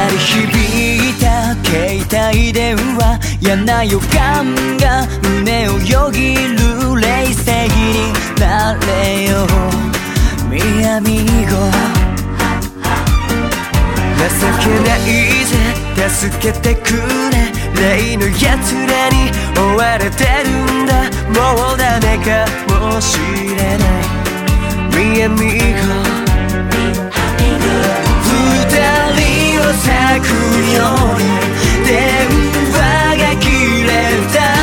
鳴り響いた携帯電話、嫌な予感が胸をよぎる。冷静になれよミアミゴ、情けないぜ助けてくれ、例のやつらに追われてるんだ。もうダメかもしれないミアミゴ、二人を咲く夜電話が切れた。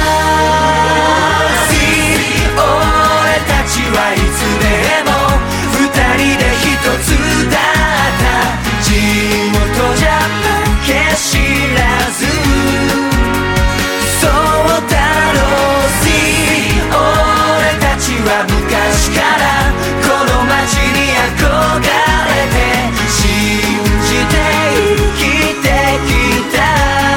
俺たちはいつでも二人で一つだった。地元じゃ負け知らず、そうだろうし、俺たちは昔からこの街に憧れて信じて生きてきた。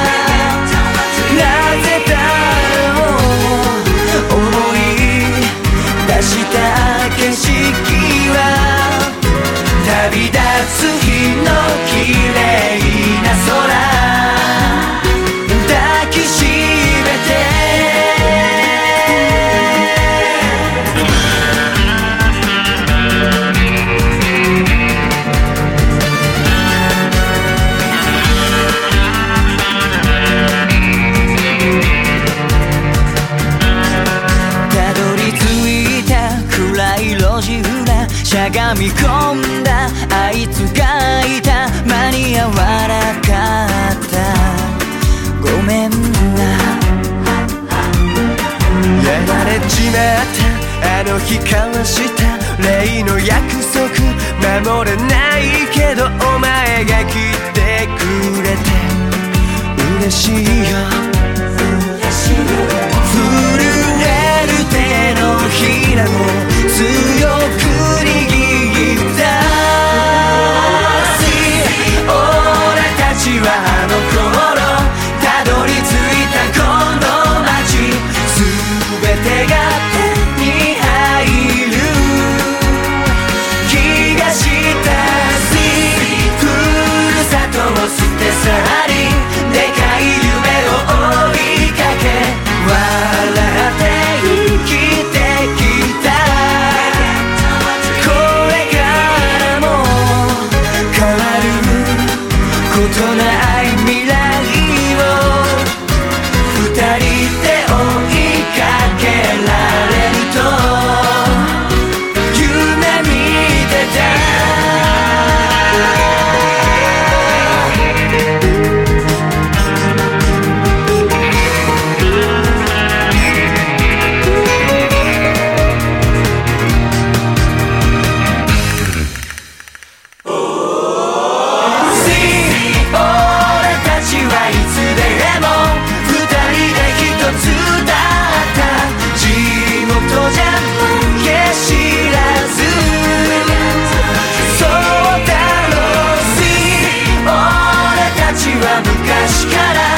なぜだろう思い出した景色は旅立つ日の綺麗な空抱きしめて。たどり着いた暗い路地裏、しゃがみ込んだあいつがいた。間に合わなかったごめんな。やられちまったあの日交わした例の約束、守れないけどお前が来てくれて嬉しいよ。震える手のひらを強く握った。俺たちはあの頃たどり着いたこの街、全てが手に入る気がしたし、ふるさとを捨て去りでかい夢を追いかけ、笑って生きてきた。これからも変わることない未来を二人で追いかけられると夢見てた。昔から